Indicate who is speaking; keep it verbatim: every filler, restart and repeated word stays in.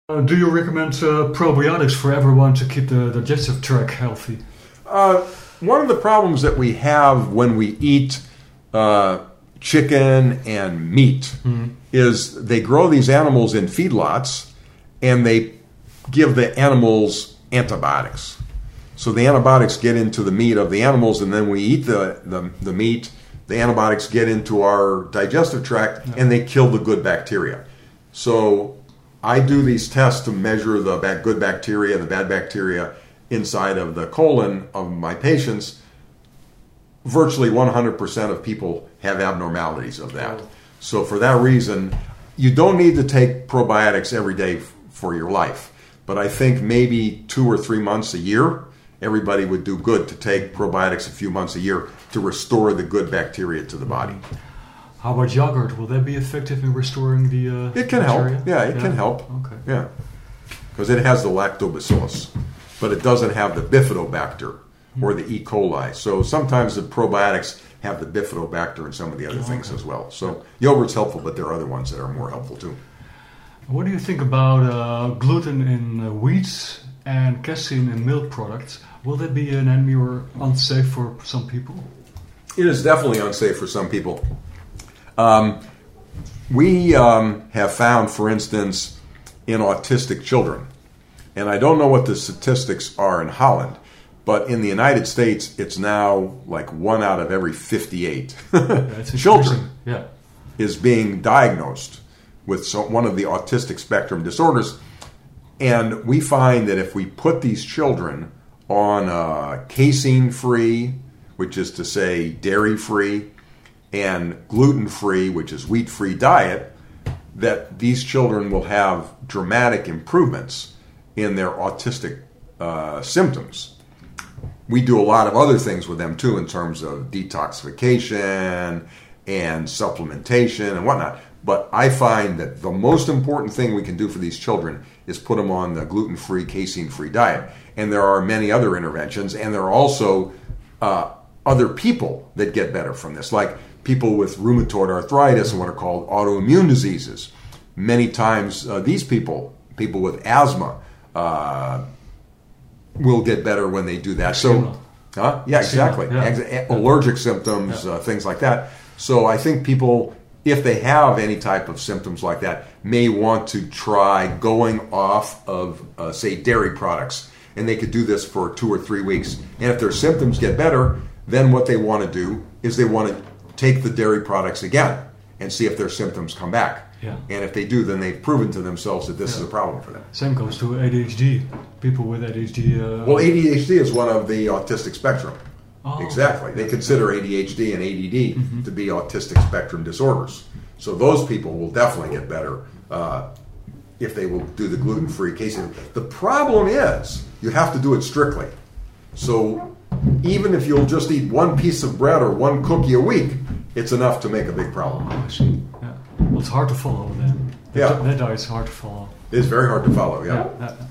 Speaker 1: Uh, do you recommend uh, probiotics for everyone to keep the digestive tract healthy?
Speaker 2: Uh, one of the problems that we have when we eat uh, chicken and meat mm-hmm. is they grow these animals in feedlots and they give the animals antibiotics. So the antibiotics get into the meat of the animals, and then we eat the, the, the meat. The antibiotics get into our digestive tract, yeah. and they kill the good bacteria. So I do these tests to measure the bad, good bacteria and the bad bacteria inside of the colon of my patients. Virtually one hundred percent of people have abnormalities of that. So for that reason, you don't need to take probiotics every day f- for your life. But I think maybe two or three months a year, everybody would do good to take probiotics a few months a year to restore the good bacteria to the body.
Speaker 1: How about yogurt? Will that be effective in restoring the uh,
Speaker 2: It can
Speaker 1: bacteria?
Speaker 2: help. Yeah, it
Speaker 1: yeah.
Speaker 2: can help.
Speaker 1: Okay.
Speaker 2: Yeah. Because it has the lactobacillus, but it doesn't have the bifidobacter or the E. coli. So sometimes the probiotics have the bifidobacter and some of the other
Speaker 1: okay.
Speaker 2: things as well. So yogurt's helpful, but there are other ones that are more helpful too.
Speaker 1: What do you think about uh, gluten in uh, wheat and casein in milk products? Will that be an enemy or unsafe for some people?
Speaker 2: It is definitely unsafe for some people. Um, we um, have found, for instance, in autistic children, and I don't know what the statistics are in Holland, but in the United States, it's now like one out of every fifty-eight
Speaker 1: yeah,
Speaker 2: children
Speaker 1: yeah.
Speaker 2: is being diagnosed with some, one of the autistic spectrum disorders. And we find that if we put these children on a casein-free, which is to say dairy-free, and gluten-free, which is wheat-free diet, that these children will have dramatic improvements in their autistic uh, symptoms. We do a lot of other things with them too in terms of detoxification and supplementation and whatnot. But I find that the most important thing we can do for these children is put them on the gluten-free, casein-free diet. And there are many other interventions, and there are also uh, other people that get better from this, like people with rheumatoid arthritis and what are called autoimmune diseases. Many times uh, these people, people with asthma, uh, will get better when they do that. So, huh? Yeah, exactly.
Speaker 1: Yeah.
Speaker 2: Allergic symptoms, yeah. uh, things like that. So I think people, if they have any type of symptoms like that, may want to try going off of, uh, say, dairy products. And they could do this for two or three weeks. And if their symptoms get better, then what they want to do is they want to take the dairy products again and see if their symptoms come back.
Speaker 1: Yeah.
Speaker 2: And if they do, then they've proven to themselves that this yeah. is a problem for them.
Speaker 1: Same goes to A D H D. People with A D H D... Uh,
Speaker 2: well, A D H D is one of the autistic spectrum.
Speaker 1: Oh,
Speaker 2: exactly. They consider A D H D and A D D mm-hmm. to be autistic spectrum disorders. So those people will definitely get better uh, if they will do the gluten-free casein. The problem is you have to do it strictly. So even if you'll just eat one piece of bread or one cookie a week, it's enough to make a big problem.
Speaker 1: Oh, I see. Yeah. Well, it's hard to follow then. That,
Speaker 2: yeah.
Speaker 1: That diet's hard to follow.
Speaker 2: It's very hard to follow, yeah.
Speaker 1: yeah, yeah.